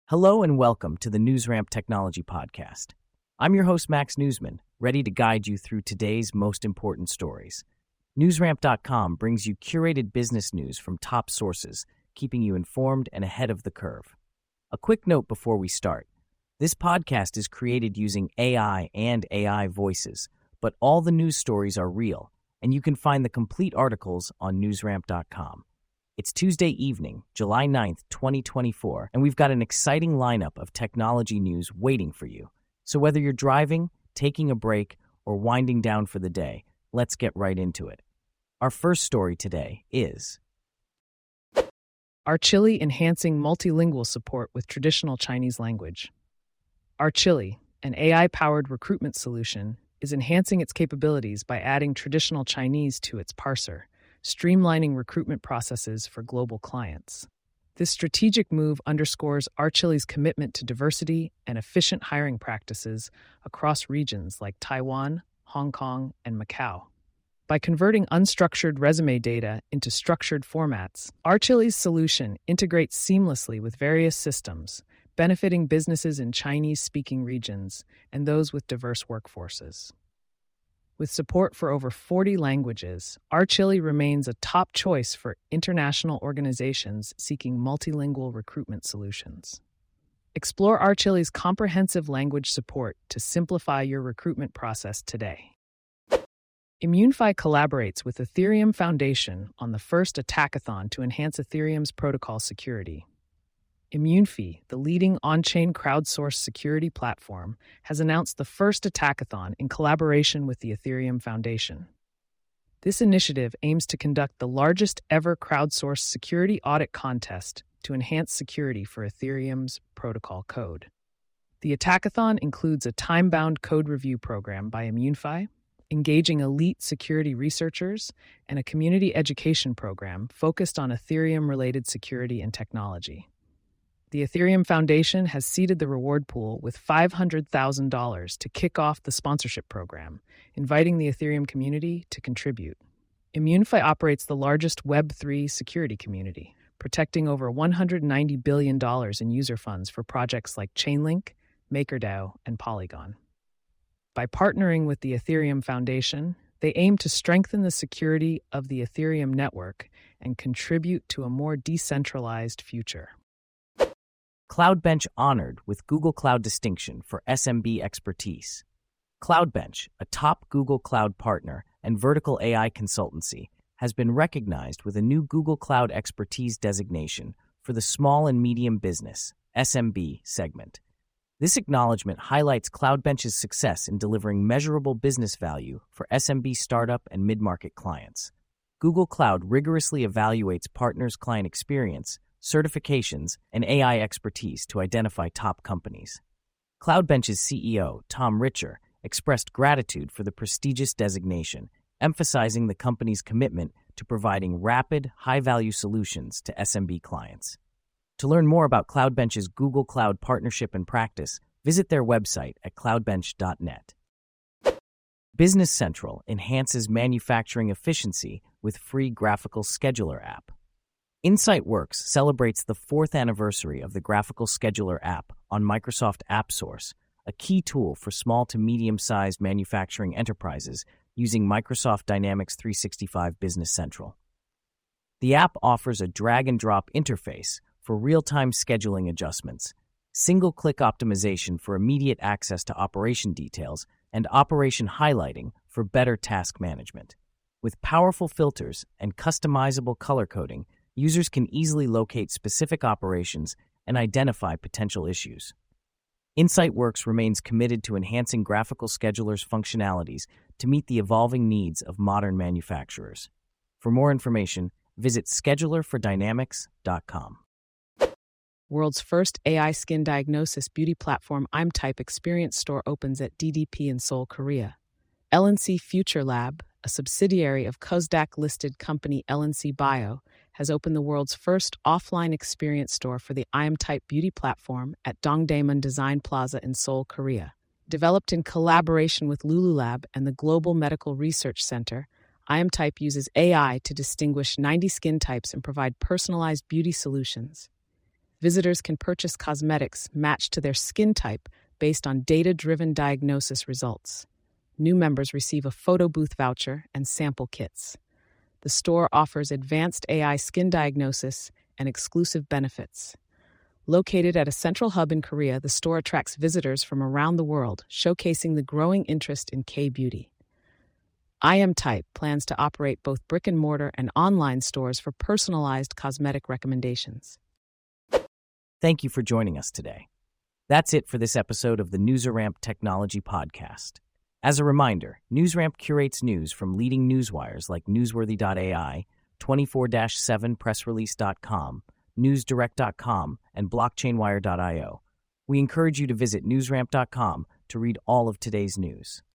Hello and welcome to the NewsRamp Technology Podcast. I'm your host, Max Newsman, ready to guide you through today's most important stories. NewsRamp.com brings you curated business news from top sources, keeping you informed and ahead of the curve. A quick note before we start. This podcast is created using AI and AI voices, but all the news stories are real, and you can find the complete articles on NewsRamp.com. It's Tuesday evening, July 9th, 2024, and we've got an exciting lineup of technology news waiting for you. So whether you're driving, taking a break, or winding down for the day, let's get right into it. Our first story today is Archili enhancing multilingual support with traditional Chinese language. Archili, an AI-powered recruitment solution, is enhancing its capabilities by adding traditional Chinese to its parser, streamlining recruitment processes for global clients. This strategic move underscores Archili's commitment to diversity and efficient hiring practices across regions like Taiwan, Hong Kong, and Macau. By converting unstructured resume data into structured formats, Archili's solution integrates seamlessly with various systems, benefiting businesses in Chinese-speaking regions and those with diverse workforces. With support for over 40 languages, Archili remains a top choice for international organizations seeking multilingual recruitment solutions. Explore Archili's comprehensive language support to simplify your recruitment process today. Immunefi collaborates with Ethereum Foundation on the first Attackathon to enhance Ethereum's protocol security. Immunefi, the leading on-chain crowdsourced security platform, has announced the first Attackathon in collaboration with the Ethereum Foundation. This initiative aims to conduct the largest ever crowdsourced security audit contest to enhance security for Ethereum's protocol code. The Attackathon includes a time-bound code review program by Immunefi, engaging elite security researchers, and a community education program focused on Ethereum-related security and technology. The Ethereum Foundation has seeded the reward pool with $500,000 to kick off the sponsorship program, inviting the Ethereum community to contribute. Immunefi operates the largest Web3 security community, protecting over $190 billion in user funds for projects like Chainlink, MakerDAO, and Polygon. By partnering with the Ethereum Foundation, they aim to strengthen the security of the Ethereum network and contribute to a more decentralized future. CloudBench honored with Google Cloud distinction for SMB expertise. CloudBench, a top Google Cloud partner and vertical AI consultancy, has been recognized with a new Google Cloud expertise designation for the small and medium business (SMB) segment. This acknowledgement highlights CloudBench's success in delivering measurable business value for SMB startup and mid-market clients. Google Cloud rigorously evaluates partners' client experience, certifications, and AI expertise to identify top companies. CloudBench's CEO, Tom Richer, expressed gratitude for the prestigious designation, emphasizing the company's commitment to providing rapid, high-value solutions to SMB clients. To learn more about CloudBench's Google Cloud partnership and practice, visit their website at cloudbench.net. Business Central enhances manufacturing efficiency with free graphical scheduler app. InsightWorks celebrates the 4th anniversary of the graphical scheduler app on Microsoft AppSource, a key tool for small to medium-sized manufacturing enterprises using Microsoft Dynamics 365 Business Central. The app offers a drag-and-drop interface for real-time scheduling adjustments, single-click optimization for immediate access to operation details, and operation highlighting for better task management. With powerful filters and customizable color coding, users can easily locate specific operations and identify potential issues. InsightWorks remains committed to enhancing graphical schedulers' functionalities to meet the evolving needs of modern manufacturers. For more information, visit schedulerfordynamics.com. World's first AI skin diagnosis beauty platform ImType Experience Store opens at DDP in Seoul, Korea. LNC Future Lab, a subsidiary of Kosdaq-listed company LNC Bio, has opened the world's first offline experience store for the ImType beauty platform at Dongdaemun Design Plaza in Seoul, Korea. Developed in collaboration with Lululab and the Global Medical Research Center, ImType uses AI to distinguish 90 skin types and provide personalized beauty solutions. Visitors can purchase cosmetics matched to their skin type based on data-driven diagnosis results. New members receive a photo booth voucher and sample kits. The store offers advanced AI skin diagnosis and exclusive benefits. Located at a central hub in Korea, the store attracts visitors from around the world, showcasing the growing interest in K-beauty. IMtype plans to operate both brick-and-mortar and online stores for personalized cosmetic recommendations. Thank you for joining us today. That's it for this episode of the NewsRamp Technology Podcast. As a reminder, NewsRamp curates news from leading newswires like Newsworthy.ai, 24/7pressrelease.com, NewsDirect.com, and BlockchainWire.io. We encourage you to visit newsramp.com to read all of today's news.